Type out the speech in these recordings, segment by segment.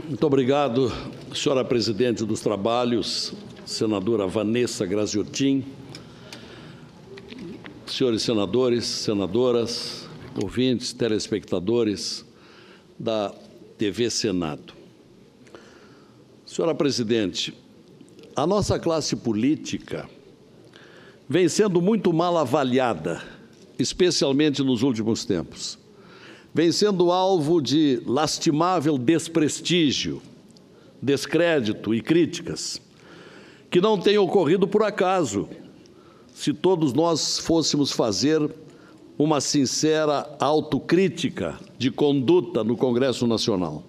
Muito obrigado, senhora presidente dos trabalhos, senadora Vanessa Graziotin, senhores senadores, senadoras, ouvintes, telespectadores da TV Senado. Senhora presidente, a nossa classe política vem sendo muito mal avaliada, especialmente nos últimos tempos. Vem sendo alvo de lastimável desprestígio, descrédito e críticas, que não têm ocorrido por acaso, se todos nós fôssemos fazer uma sincera autocrítica de conduta no Congresso Nacional.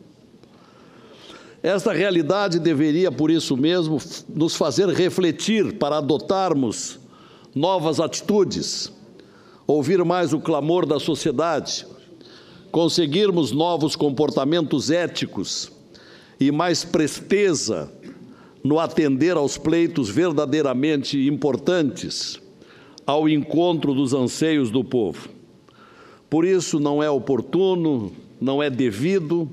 Esta realidade deveria, por isso mesmo, nos fazer refletir para adotarmos novas atitudes, ouvir mais o clamor da sociedade, conseguirmos novos comportamentos éticos e mais presteza no atender aos pleitos verdadeiramente importantes ao encontro dos anseios do povo. Por isso, não é oportuno, não é devido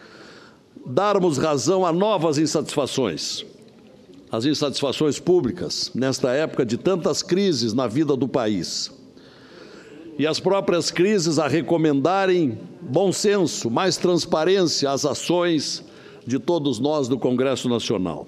darmos razão a novas insatisfações, as insatisfações públicas, nesta época de tantas crises na vida do país. E as próprias crises a recomendarem bom senso, mais transparência às ações de todos nós do Congresso Nacional.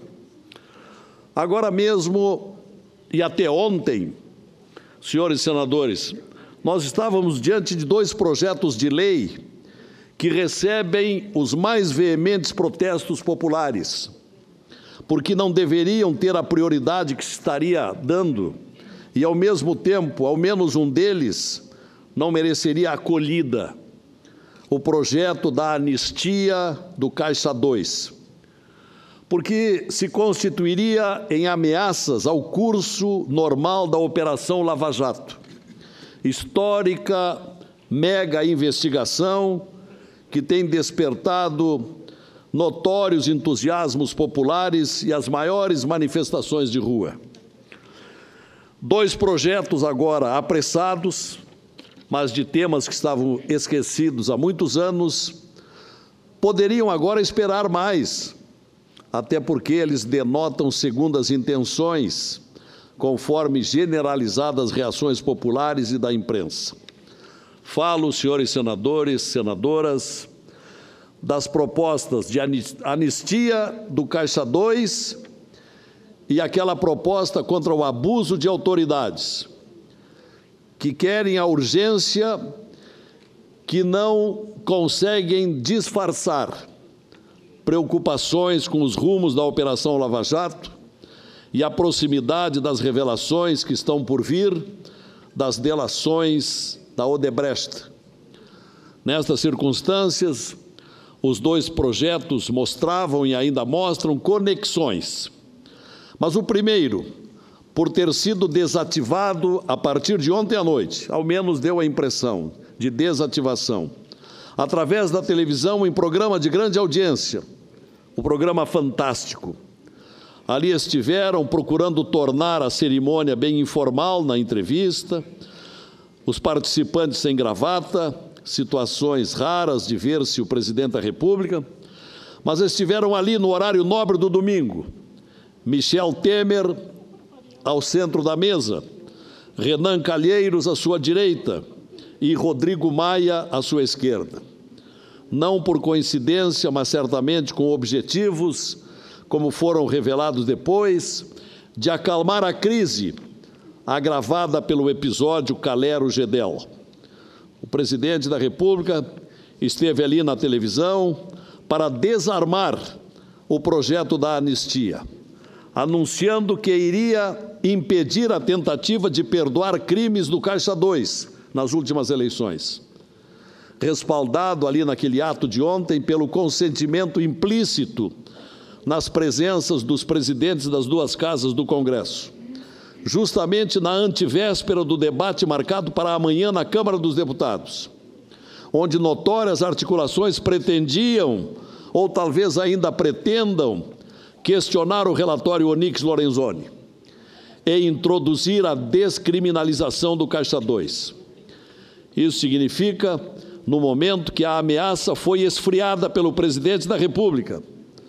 Agora mesmo, e até ontem, senhores senadores, nós estávamos diante de dois projetos de lei que recebem os mais veementes protestos populares, porque não deveriam ter a prioridade que se estaria dando e, ao mesmo tempo, ao menos um deles não mereceria acolhida, o projeto da anistia do Caixa 2, porque se constituiria em ameaças ao curso normal da Operação Lava Jato, histórica mega investigação que tem despertado notórios entusiasmos populares e as maiores manifestações de rua. Dois projetos agora apressados, mas de temas que estavam esquecidos há muitos anos, poderiam agora esperar mais, até porque eles denotam segundas intenções, conforme generalizadas reações populares e da imprensa. Falo, senhores senadores, senadoras, das propostas de anistia do Caixa 2 e aquela proposta contra o abuso de autoridades, que querem a urgência, que não conseguem disfarçar preocupações com os rumos da Operação Lava Jato e a proximidade das revelações que estão por vir das delações da Odebrecht. Nestas circunstâncias, os dois projetos mostravam e ainda mostram conexões. Mas o primeiro, por ter sido desativado a partir de ontem à noite, ao menos deu a impressão de desativação, através da televisão em programa de grande audiência, o programa Fantástico. Ali estiveram procurando tornar a cerimônia bem informal na entrevista, os participantes sem gravata, situações raras de ver-se o presidente da República, mas estiveram ali no horário nobre do domingo, Michel Temer ao centro da mesa, Renan Calheiros à sua direita e Rodrigo Maia à sua esquerda. Não por coincidência, mas certamente com objetivos, como foram revelados depois, de acalmar a crise agravada pelo episódio Calero-Gedel. O presidente da República esteve ali na televisão para desarmar o projeto da anistia, anunciando que iria impedir a tentativa de perdoar crimes do Caixa 2 nas últimas eleições, respaldado ali naquele ato de ontem pelo consentimento implícito nas presenças dos presidentes das duas casas do Congresso, justamente na antevéspera do debate marcado para amanhã na Câmara dos Deputados, onde notórias articulações pretendiam, ou talvez ainda pretendam, questionar o relatório Onyx Lorenzoni e introduzir a descriminalização do Caixa 2. Isso significa, no momento que a ameaça foi esfriada pelo presidente da República,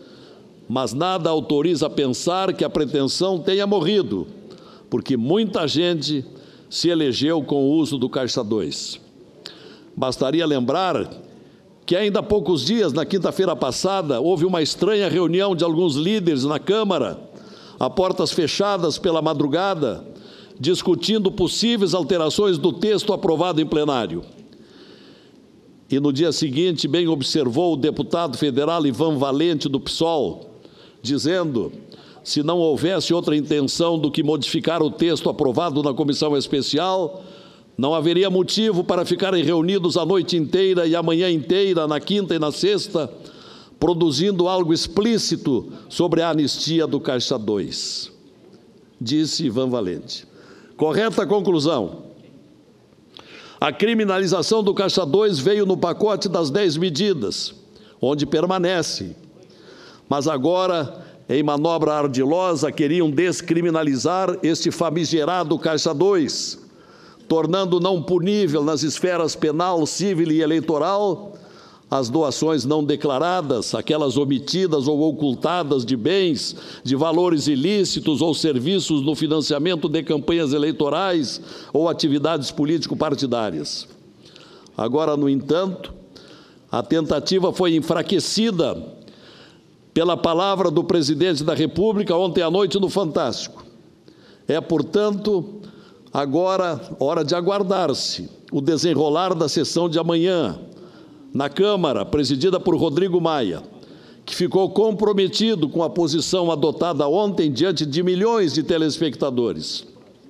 mas nada autoriza a pensar que a pretensão tenha morrido, porque muita gente se elegeu com o uso do Caixa 2. Bastaria lembrar que ainda há poucos dias, na quinta-feira passada, houve uma estranha reunião de alguns líderes na Câmara, a portas fechadas pela madrugada, discutindo possíveis alterações do texto aprovado em plenário. E no dia seguinte, bem observou o deputado federal Ivan Valente, do PSOL, dizendo: se não houvesse outra intenção do que modificar o texto aprovado na comissão especial, não haveria motivo para ficarem reunidos a noite inteira e a manhã inteira, na quinta e na sexta, produzindo algo explícito sobre a anistia do Caixa 2, disse Ivan Valente. Correta conclusão. A criminalização do Caixa 2 veio no pacote das 10 medidas, onde permanece. Mas agora, em manobra ardilosa, queriam descriminalizar este famigerado Caixa 2, tornando não punível nas esferas penal, civil e eleitoral as doações não declaradas, aquelas omitidas ou ocultadas de bens, de valores ilícitos ou serviços no financiamento de campanhas eleitorais ou atividades político-partidárias. Agora, no entanto, a tentativa foi enfraquecida pela palavra do presidente da República ontem à noite no Fantástico. É, portanto, agora hora de aguardar-se o desenrolar da sessão de amanhã, na Câmara, presidida por Rodrigo Maia, que ficou comprometido com a posição adotada ontem diante de milhões de telespectadores.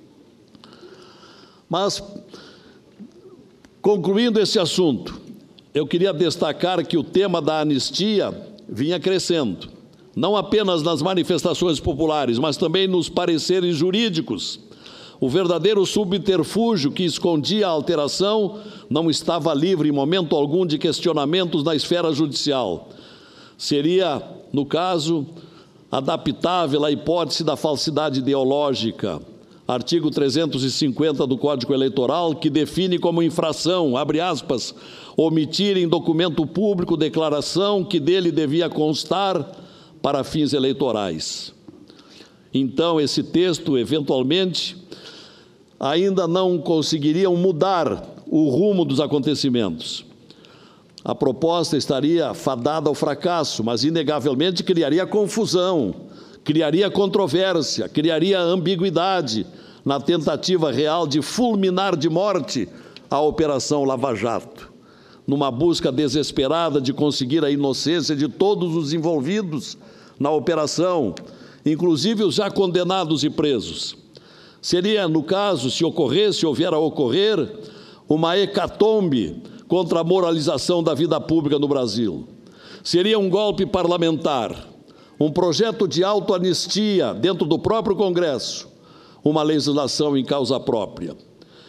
Mas, concluindo esse assunto, eu queria destacar que o tema da anistia vinha crescendo, não apenas nas manifestações populares, mas também nos pareceres jurídicos. O verdadeiro subterfúgio que escondia a alteração não estava livre em momento algum de questionamentos na esfera judicial. Seria, no caso, adaptável à hipótese da falsidade ideológica, artigo 350 do Código Eleitoral, que define como infração, abre aspas, omitir em documento público declaração que dele devia constar para fins eleitorais. Então, esse texto, eventualmente, ainda não conseguiriam mudar o rumo dos acontecimentos. A proposta estaria fadada ao fracasso, mas inegavelmente criaria confusão, criaria controvérsia, criaria ambiguidade na tentativa real de fulminar de morte a Operação Lava Jato, numa busca desesperada de conseguir a inocência de todos os envolvidos na operação, inclusive os já condenados e presos. Seria, no caso, se ocorresse ou vier a ocorrer, uma hecatombe contra a moralização da vida pública no Brasil. Seria um golpe parlamentar, um projeto de autoanistia dentro do próprio Congresso, uma legislação em causa própria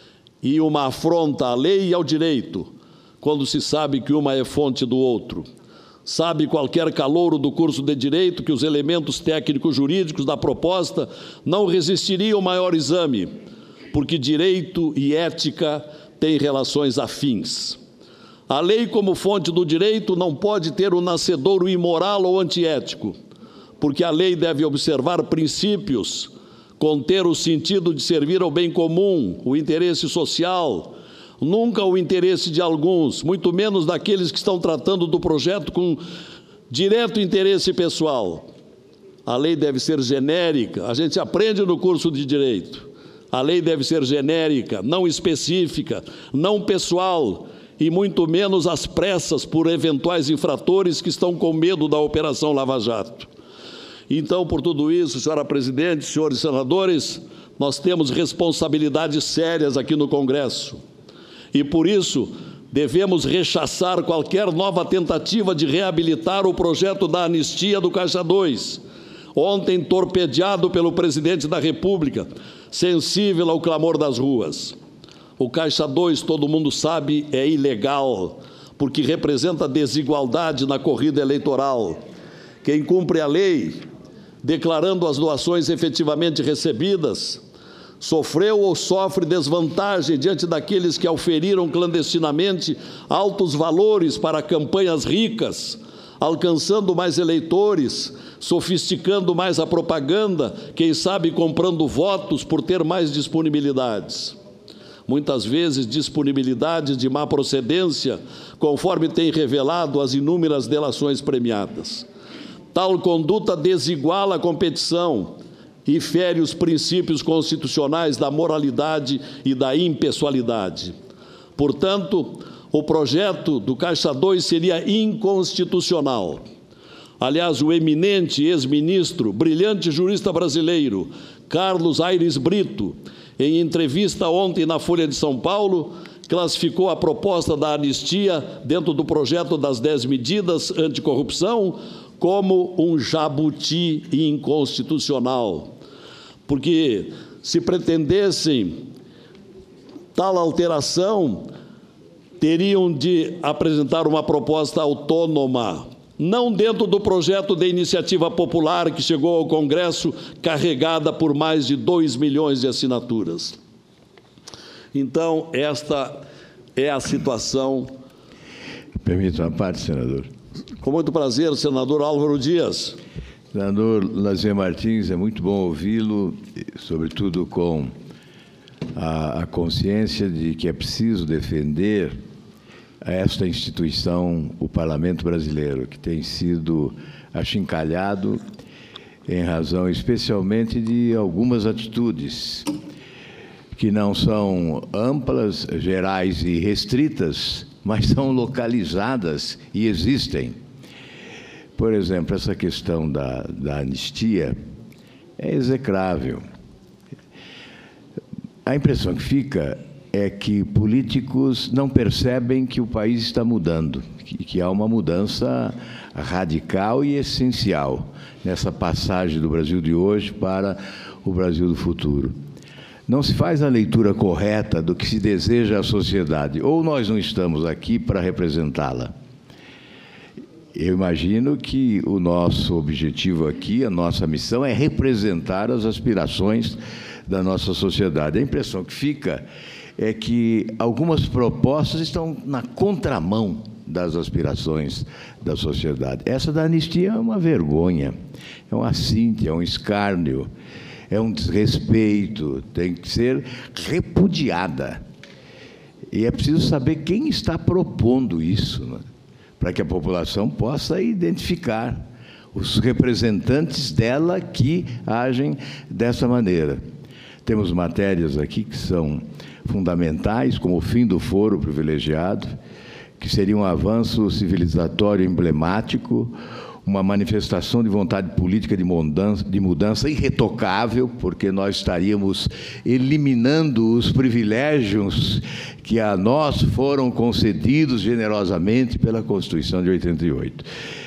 e uma afronta à lei e ao direito, quando se sabe que uma é fonte do outro. Sabe qualquer calouro do curso de Direito que os elementos técnico-jurídicos da proposta não resistiriam ao maior exame, porque direito e ética têm relações afins. A lei, como fonte do direito, não pode ter um nascedouro imoral ou antiético, porque a lei deve observar princípios, conter o sentido de servir ao bem comum, o interesse social, nunca o interesse de alguns, muito menos daqueles que estão tratando do projeto com direto interesse pessoal. A lei deve ser genérica, a gente aprende no curso de Direito. A lei deve ser genérica, não específica, não pessoal, e muito menos às pressas por eventuais infratores que estão com medo da Operação Lava Jato. Então, por tudo isso, senhora presidente, senhores senadores, nós temos responsabilidades sérias aqui no Congresso. E, por isso, devemos rechaçar qualquer nova tentativa de reabilitar o projeto da anistia do Caixa 2, ontem torpedeado pelo presidente da República, sensível ao clamor das ruas. O Caixa 2, todo mundo sabe, é ilegal, porque representa desigualdade na corrida eleitoral. Quem cumpre a lei, declarando as doações efetivamente recebidas, sofreu ou sofre desvantagem diante daqueles que auferiram clandestinamente altos valores para campanhas ricas, alcançando mais eleitores, sofisticando mais a propaganda, quem sabe comprando votos por ter mais disponibilidades. Muitas vezes disponibilidades de má procedência, conforme tem revelado as inúmeras delações premiadas. Tal conduta desiguala a competição e fere os princípios constitucionais da moralidade e da impessoalidade. Portanto, o projeto do Caixa 2 seria inconstitucional. Aliás, o eminente ex-ministro, brilhante jurista brasileiro, Carlos Aires Brito, em entrevista ontem na Folha de São Paulo, classificou a proposta da anistia dentro do projeto das 10 medidas anticorrupção como um jabuti inconstitucional. Porque se pretendessem tal alteração, teriam de apresentar uma proposta autônoma, não dentro do projeto de iniciativa popular que chegou ao Congresso carregada por mais de 2 milhões de assinaturas. Então, esta é a situação. Permita uma parte, senador. Com muito prazer, senador Álvaro Dias. Senador Lazier Martins, é muito bom ouvi-lo, sobretudo com a consciência de que é preciso defender esta instituição, o Parlamento Brasileiro, que tem sido achincalhado em razão especialmente de algumas atitudes que não são amplas, gerais e restritas, mas são localizadas e existem. Por exemplo, essa questão da anistia é execrável. A impressão que fica é que políticos não percebem que o país está mudando, que há uma mudança radical e essencial nessa passagem do Brasil de hoje para o Brasil do futuro. Não se faz a leitura correta do que se deseja à sociedade, ou nós não estamos aqui para representá-la. Eu imagino que o nosso objetivo aqui, a nossa missão é representar as aspirações da nossa sociedade. A impressão que fica é que algumas propostas estão na contramão das aspirações da sociedade. Essa da anistia é uma vergonha, é um assinte, é um escárnio, é um desrespeito, tem que ser repudiada. E é preciso saber quem está propondo isso, né? Para que a população possa identificar os representantes dela que agem dessa maneira. Temos matérias aqui que são fundamentais, como o fim do foro privilegiado, que seria um avanço civilizatório emblemático, uma manifestação de vontade política de mudança irretocável, porque nós estaríamos eliminando os privilégios que a nós foram concedidos generosamente pela Constituição de 88.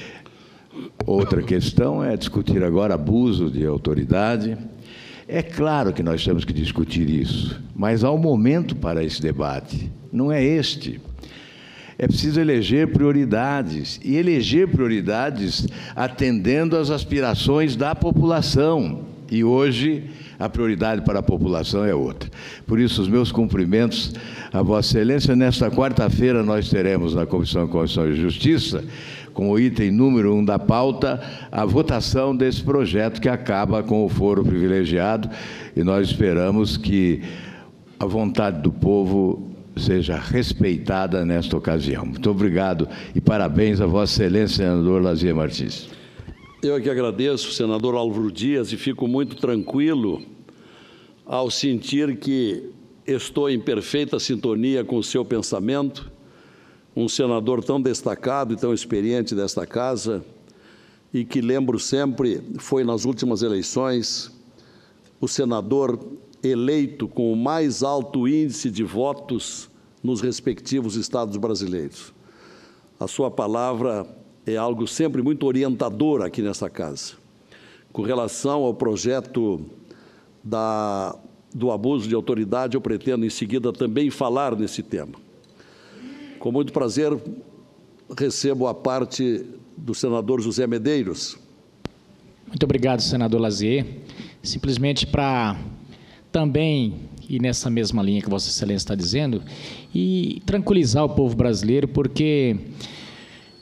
Outra questão é discutir agora abuso de autoridade. É claro que nós temos que discutir isso, mas há um momento para esse debate, não é este. É preciso eleger prioridades, e eleger prioridades atendendo às aspirações da população. E hoje, a prioridade para a população é outra. Por isso, os meus cumprimentos a Vossa Excelência. Nesta quarta-feira, nós teremos na Comissão de Constituição e Justiça, como item número 1 da pauta, a votação desse projeto que acaba com o foro privilegiado, e nós esperamos que a vontade do povo seja respeitada nesta ocasião. Muito obrigado e parabéns a Vossa Excelência, senador Lazier Martins. Eu é que agradeço, senador Álvaro Dias, e fico muito tranquilo ao sentir que estou em perfeita sintonia com o seu pensamento, um senador tão destacado e tão experiente desta casa, e que, lembro sempre, foi nas últimas eleições o senador eleito com o mais alto índice de votos nos respectivos estados brasileiros. A sua palavra é algo sempre muito orientador aqui nessa casa. Com relação ao projeto do abuso de autoridade, eu pretendo em seguida também falar nesse tema. Com muito prazer, recebo a parte do senador José Medeiros. Muito obrigado, senador Lazier. Simplesmente para também ir nessa mesma linha que Vossa Excelência está dizendo e tranquilizar o povo brasileiro, porque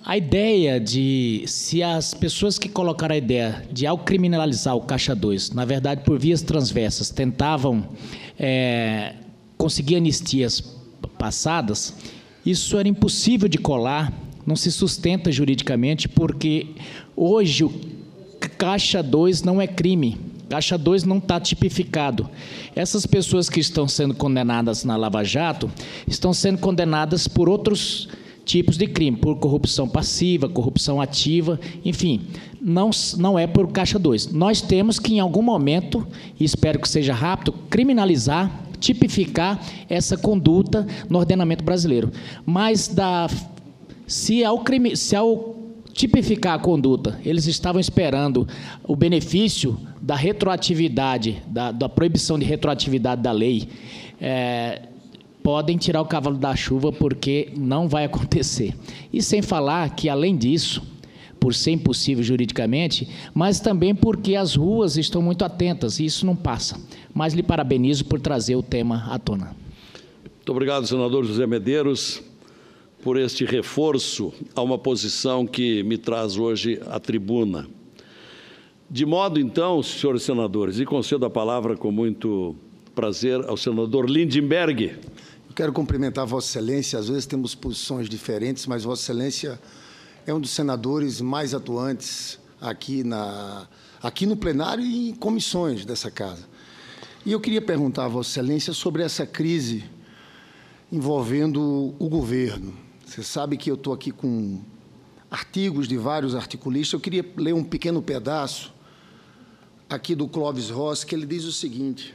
A ideia de, se as pessoas que colocaram a ideia de, ao criminalizar o Caixa 2, na verdade, por vias transversas, tentavam conseguir anistias passadas, isso era impossível de colar, não se sustenta juridicamente, porque hoje o Caixa 2 não é crime. Caixa 2 não está tipificado. Essas pessoas que estão sendo condenadas na Lava Jato estão sendo condenadas por outros tipos de crime, por corrupção passiva, corrupção ativa, enfim, não é por Caixa 2. Nós temos que, em algum momento, e espero que seja rápido, criminalizar, tipificar essa conduta no ordenamento brasileiro. Mas, se ao tipificar a conduta, eles estavam esperando o benefício da retroatividade, da proibição de retroatividade da lei, podem tirar o cavalo da chuva, porque não vai acontecer. E sem falar que, além disso, por ser impossível juridicamente, mas também porque as ruas estão muito atentas, e isso não passa. Mas lhe parabenizo por trazer o tema à tona. Muito obrigado, senador José Medeiros, por este reforço a uma posição que me traz hoje à tribuna. De modo, então, senhores senadores, e concedo a palavra com muito prazer ao senador Lindenberg. Eu quero cumprimentar Vossa Excelência. Às vezes temos posições diferentes, mas Vossa Excelência é um dos senadores mais atuantes aqui no plenário e em comissões dessa casa. E eu queria perguntar a Vossa Excelência sobre essa crise envolvendo o governo. Você sabe que eu estou aqui com artigos de vários articulistas. Eu queria ler um pequeno pedaço aqui do Clóvis Rossi, que ele diz o seguinte: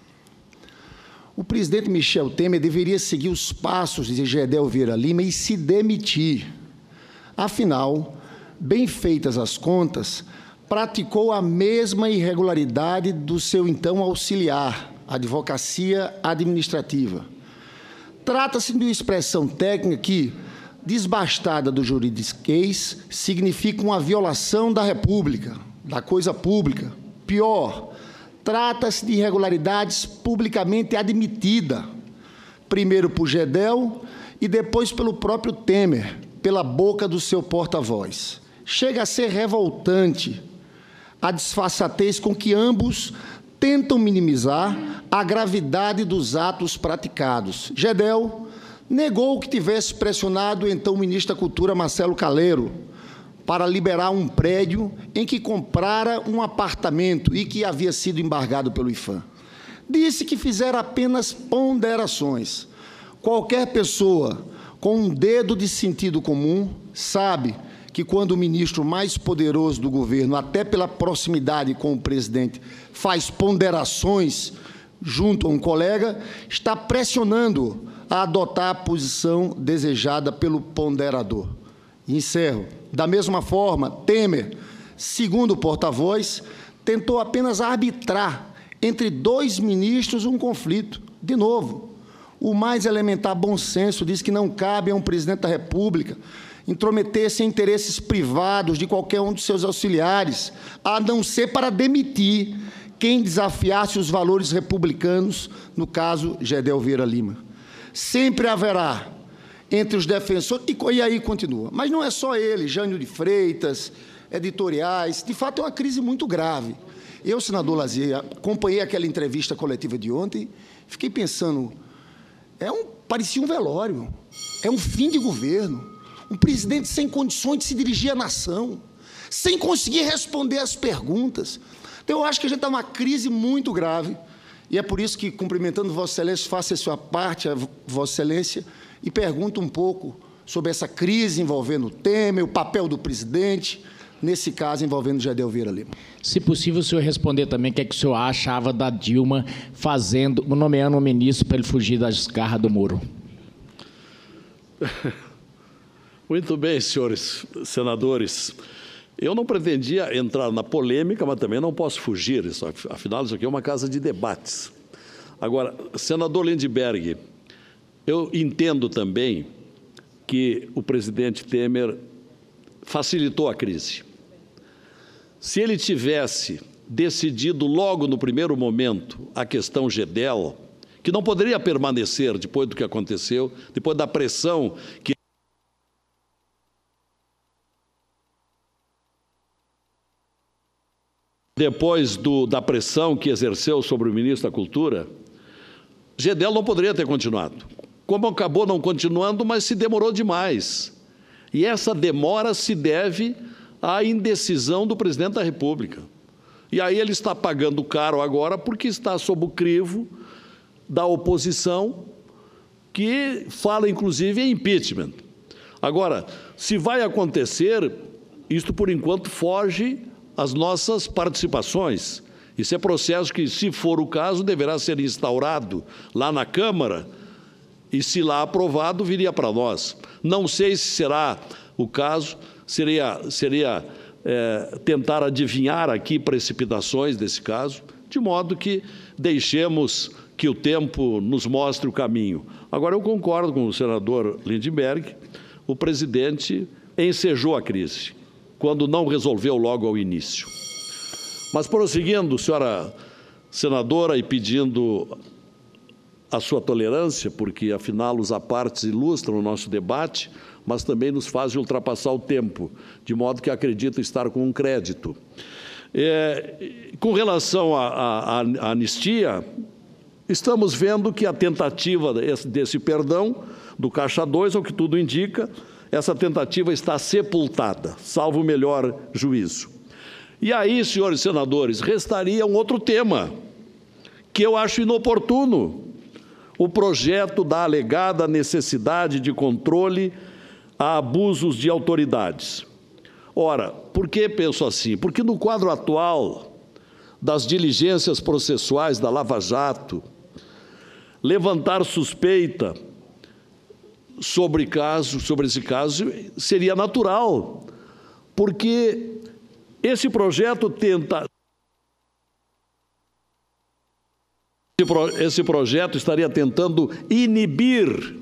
o presidente Michel Temer deveria seguir os passos de Gedel Vieira Lima e se demitir. Afinal, bem feitas as contas, praticou a mesma irregularidade do seu então auxiliar, advocacia administrativa. Trata-se de uma expressão técnica que, desbastada do juridiquês, significa uma violação da República, da coisa pública. Pior, trata-se de irregularidades publicamente admitida, primeiro por Gedel e depois pelo próprio Temer, pela boca do seu porta-voz. Chega a ser revoltante a disfarçatez com que ambos tentam minimizar a gravidade dos atos praticados. Gedel negou que tivesse pressionado o então ministro da Cultura, Marcelo Calero, para liberar um prédio em que comprara um apartamento e que havia sido embargado pelo IPHAN. Disse que fizera apenas ponderações. Qualquer pessoa com um dedo de sentido comum sabe que, quando o ministro mais poderoso do governo, até pela proximidade com o presidente, faz ponderações junto a um colega, está pressionando a adotar a posição desejada pelo ponderador. E encerro. Da mesma forma, Temer, segundo o porta-voz, tentou apenas arbitrar entre dois ministros um conflito. De novo, o mais elementar bom senso diz que não cabe a um presidente da República intrometer-se em interesses privados de qualquer um dos seus auxiliares, a não ser para demitir quem desafiasse os valores republicanos, no caso, Gedel Vieira Lima. Sempre haverá entre os defensores, e aí continua, mas não é só ele, Jânio de Freitas, editoriais, de fato é uma crise muito grave. Eu, senador Lazier, acompanhei aquela entrevista coletiva de ontem, fiquei pensando, parecia um velório, é um fim de governo, um presidente sem condições de se dirigir à nação, sem conseguir responder às perguntas. Então, eu acho que a gente está numa crise muito grave, e é por isso que, cumprimentando Vossa Excelência, faço a sua parte, a Vossa Excelência, e pergunto um pouco sobre essa crise envolvendo o Temer, o papel do presidente, nesse caso envolvendo Gedel Vieira Lima. Se possível, o senhor responder também o que é que o senhor achava da Dilma nomeando um ministro para ele fugir das garras do Moro. Muito bem, senhores senadores. Eu não pretendia entrar na polêmica, mas também não posso fugir. Afinal, isso aqui é uma casa de debates. Agora, senador Lindenberg, eu entendo também que o presidente Temer facilitou a crise. Se ele tivesse decidido logo no primeiro momento a questão Gedel, que não poderia permanecer depois do que aconteceu, depois da pressão que depois da pressão que exerceu sobre o ministro da Cultura, Gedel não poderia ter continuado. Como acabou não continuando, mas se demorou demais. E essa demora se deve à indecisão do presidente da República. E aí ele está pagando caro agora porque está sob o crivo da oposição, que fala, inclusive, em impeachment. Agora, se vai acontecer, isto, por enquanto, foge às nossas participações. Isso é processo que, se for o caso, deverá ser instaurado lá na Câmara e, se lá aprovado, viria para nós. Não sei se será o caso, seria tentar adivinhar aqui precipitações desse caso, de modo que deixemos que o tempo nos mostre o caminho. Agora, eu concordo com o senador Lindenberg, o presidente ensejou a crise, quando não resolveu logo ao início. Mas, prosseguindo, senhora senadora, e pedindo a sua tolerância, porque, afinal, os apartes ilustram o nosso debate, mas também nos fazem ultrapassar o tempo, de modo que acredito estar com um crédito. Com relação à anistia, estamos vendo que a tentativa desse perdão do Caixa 2, ao que tudo indica, essa tentativa está sepultada, salvo o melhor juízo. E aí, senhores senadores, restaria um outro tema, que eu acho inoportuno: o projeto da alegada necessidade de controle a abusos de autoridades. Ora, por que penso assim? Porque no quadro atual das diligências processuais da Lava Jato, levantar suspeita sobre esse caso seria natural, porque esse projeto esse projeto estaria tentando inibir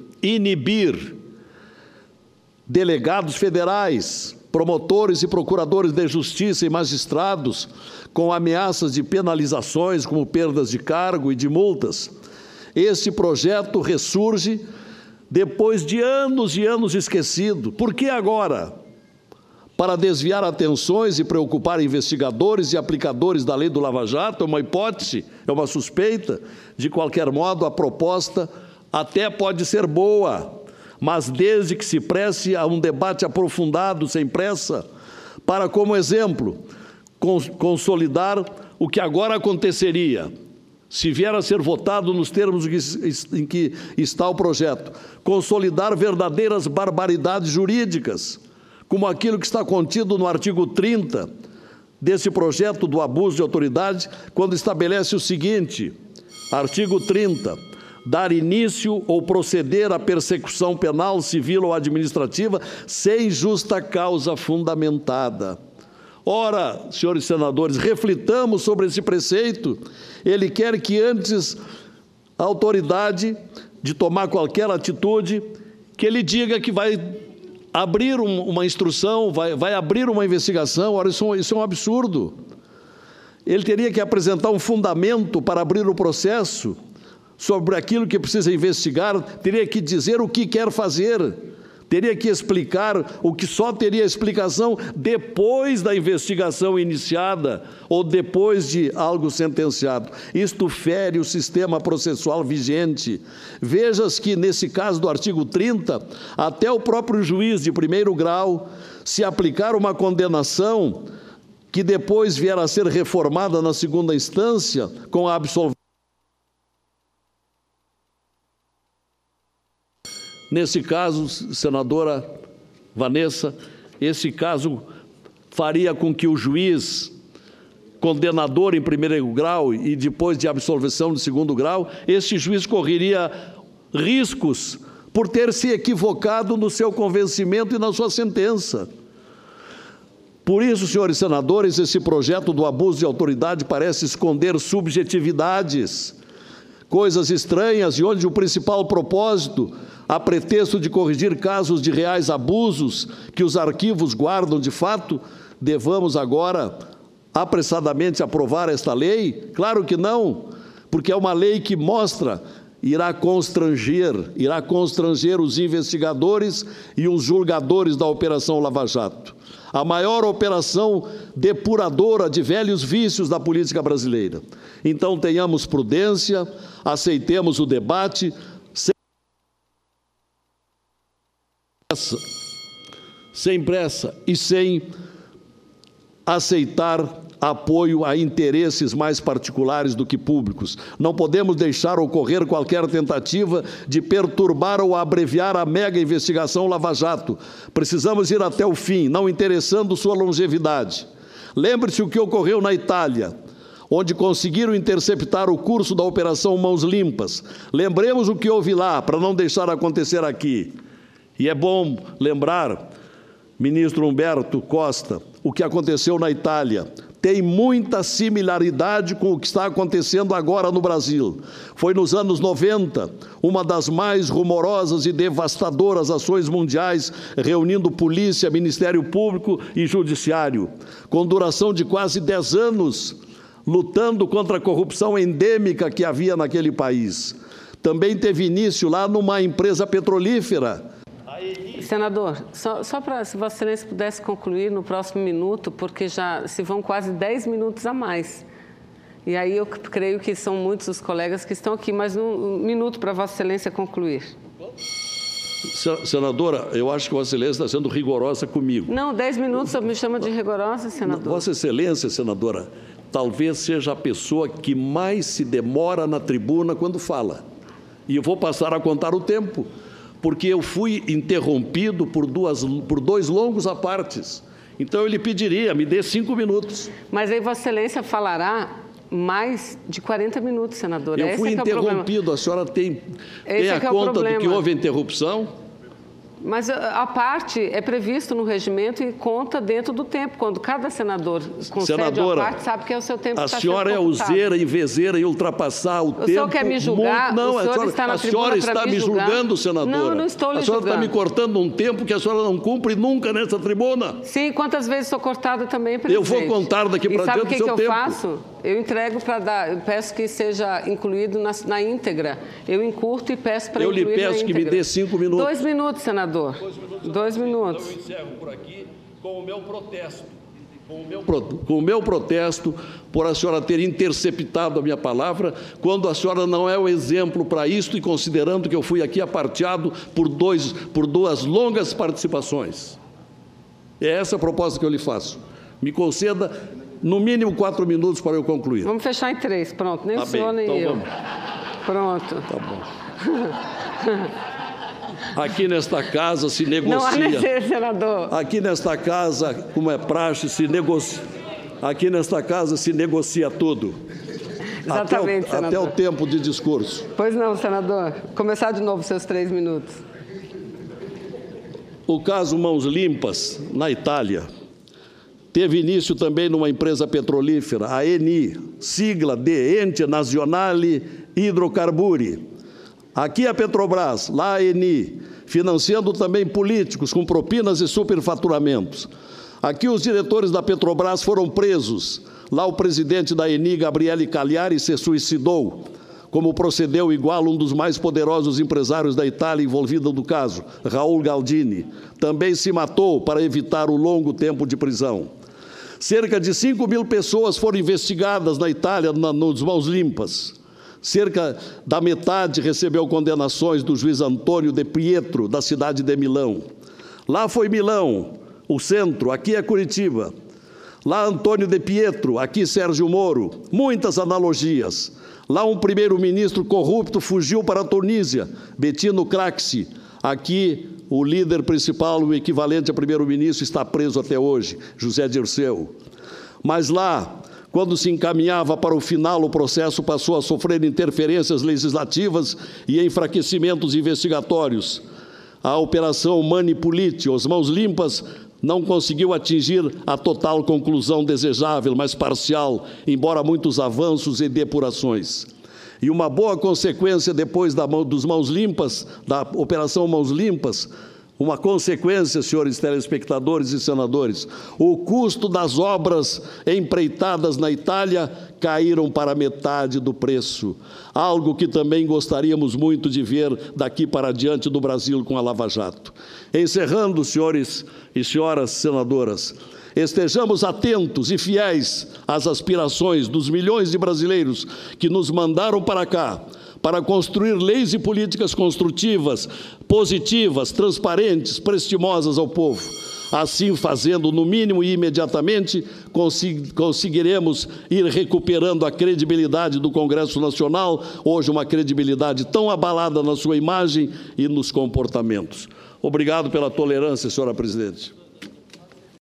delegados federais, promotores e procuradores de justiça e magistrados com ameaças de penalizações, como perdas de cargo e de multas. Esse projeto ressurge depois de anos e anos esquecido. Por que agora? Para desviar atenções e preocupar investigadores e aplicadores da lei do Lava Jato? É uma hipótese, é uma suspeita. De qualquer modo, a proposta até pode ser boa, mas desde que se preste a um debate aprofundado, sem pressa, para, como exemplo, consolidar o que agora aconteceria, se vier a ser votado nos termos em que está o projeto, consolidar verdadeiras barbaridades jurídicas, como aquilo que está contido no artigo 30 desse projeto do abuso de autoridade, quando estabelece o seguinte: artigo 30, dar início ou proceder à persecução penal, civil ou administrativa sem justa causa fundamentada. Ora, senhores senadores, reflitamos sobre esse preceito. Ele quer que antes a autoridade de tomar qualquer atitude, que ele diga que vai abrir uma instrução, vai abrir uma investigação. Ora, isso é um absurdo. Ele teria que apresentar um fundamento para abrir o processo sobre aquilo que precisa investigar, teria que dizer o que quer fazer, teria que explicar o que só teria explicação depois da investigação iniciada ou depois de algo sentenciado. Isto fere o sistema processual vigente. Vejas que, nesse caso do artigo 30, até o próprio juiz de primeiro grau, se aplicar uma condenação que depois vier a ser reformada na segunda instância com a absolvição, nesse caso, senadora Vanessa, esse caso faria com que o juiz condenador em primeiro grau e depois de absolvição de segundo grau, esse juiz correria riscos por ter se equivocado no seu convencimento e na sua sentença. Por isso, senhores senadores, esse projeto do abuso de autoridade parece esconder subjetividades, coisas estranhas, e onde o principal propósito, a pretexto de corrigir casos de reais abusos que os arquivos guardam de fato, devamos agora apressadamente aprovar esta lei? Claro que não, porque é uma lei que mostra irá constranger os investigadores e os julgadores da Operação Lava Jato, a maior operação depuradora de velhos vícios da política brasileira. Então, tenhamos prudência, aceitemos o debate sem pressa e sem aceitar apoio a interesses mais particulares do que públicos. Não podemos deixar ocorrer qualquer tentativa de perturbar ou abreviar a mega investigação Lava Jato. Precisamos ir até o fim, não interessando sua longevidade. Lembre-se o que ocorreu na Itália, onde conseguiram interceptar o curso da Operação Mãos Limpas. Lembremos o que houve lá, para não deixar acontecer aqui. E é bom lembrar, ministro Humberto Costa, o que aconteceu na Itália tem muita similaridade com o que está acontecendo agora no Brasil. Foi nos anos 90, uma das mais rumorosas e devastadoras ações mundiais, reunindo polícia, Ministério Público e Judiciário, com duração de quase 10 anos, lutando contra a corrupção endêmica que havia naquele país. Também teve início lá numa empresa petrolífera. Senador, só para, se Vossa Excelência pudesse concluir no próximo minuto, porque já se vão quase 10 minutos a mais. E aí eu creio que são muitos os colegas que estão aqui, mas um minuto para Vossa Excelência concluir. Senadora, eu acho que Vossa Excelência está sendo rigorosa comigo. Não, 10 minutos me chama de rigorosa, senador. Vossa Excelência, senadora, talvez seja a pessoa que mais se demora na tribuna quando fala. E eu vou passar a contar o tempo, porque eu fui interrompido por dois longos apartes. Então, eu lhe pediria, me dê 5 minutos. Mas aí Vossa Excelência falará mais de 40 minutos, senador. Eu fui interrompido, a senhora tem a conta do que houve interrupção? Mas a parte é previsto no regimento e conta dentro do tempo. Quando cada senador concede a parte, sabe que é o seu tempo que está sendo computado. A senhora é useira e vezeira e ultrapassar o tempo. O senhor quer me julgar? Não, o senhor está na tribuna para me julgar? A senhora está me julgando, senadora. Não, não estou lhe julgando. A senhora está me cortando um tempo que a senhora não cumpre nunca nessa tribuna. Sim, quantas vezes sou cortada também, presidente? Eu vou contar daqui para diante do seu tempo. Sabe o que eu faço? Eu entrego para dar, eu peço que seja incluído na íntegra. Eu encurto e peço para incluir na íntegra. Eu lhe peço que me dê 5 minutos. 2 minutos, senador. 2 minutos. Então, eu encerro por aqui com o meu protesto. Com o meu protesto por a senhora ter interceptado a minha palavra, quando a senhora não é o exemplo para isto e considerando que eu fui aqui aparteado por duas longas participações. É essa a proposta que eu lhe faço. Me conceda, no mínimo, 4 minutos para eu concluir. Vamos fechar em 3, pronto. Nem o senhor, nem eu. Vamos. Pronto. Tá bom. Aqui nesta casa se negocia. Não há necessidade, senador. Aqui nesta casa, como é praxe, se negocia. Aqui nesta casa se negocia tudo. Exatamente, senador. Até o tempo de discurso. Pois não, senador. Começar de novo seus 3 minutos. O caso Mãos Limpas, na Itália, teve início também numa empresa petrolífera, a ENI, sigla de Ente Nazionale Idrocarburi. Aqui a Petrobras, lá a ENI, financiando também políticos com propinas e superfaturamentos. Aqui os diretores da Petrobras foram presos. Lá o presidente da ENI, Gabriele Cagliari, se suicidou, como procedeu igual um dos mais poderosos empresários da Itália envolvido no caso, Raul Galdini. Também se matou para evitar o longo tempo de prisão. Cerca de 5.000 pessoas foram investigadas na Itália nos Mãos Limpas. Cerca da metade recebeu condenações do juiz Antônio De Pietro, da cidade de Milão. Lá foi Milão, o centro, aqui é Curitiba. Lá Antônio De Pietro, aqui Sérgio Moro. Muitas analogias. Lá um primeiro-ministro corrupto fugiu para a Tunísia, Bettino Craxi. Aqui o líder principal, o equivalente a primeiro-ministro, está preso até hoje, José Dirceu. Mas lá, quando se encaminhava para o final, o processo passou a sofrer interferências legislativas e enfraquecimentos investigatórios. A Operação Manipulite, os Mãos Limpas, não conseguiu atingir a total conclusão desejável, mas parcial, embora muitos avanços e depurações. E uma boa consequência depois dos Mãos Limpas, da Operação Mãos Limpas, Uma consequência, senhores telespectadores e senadores, o custo das obras empreitadas na Itália caíram para metade do preço, algo que também gostaríamos muito de ver daqui para diante do Brasil com a Lava Jato. Encerrando, senhores e senhoras senadoras, estejamos atentos e fiéis às aspirações dos milhões de brasileiros que nos mandaram para cá, para construir leis e políticas construtivas, positivas, transparentes, prestimosas ao povo. Assim, fazendo no mínimo e imediatamente, conseguiremos ir recuperando a credibilidade do Congresso Nacional, hoje uma credibilidade tão abalada na sua imagem e nos comportamentos. Obrigado pela tolerância, senhora presidente.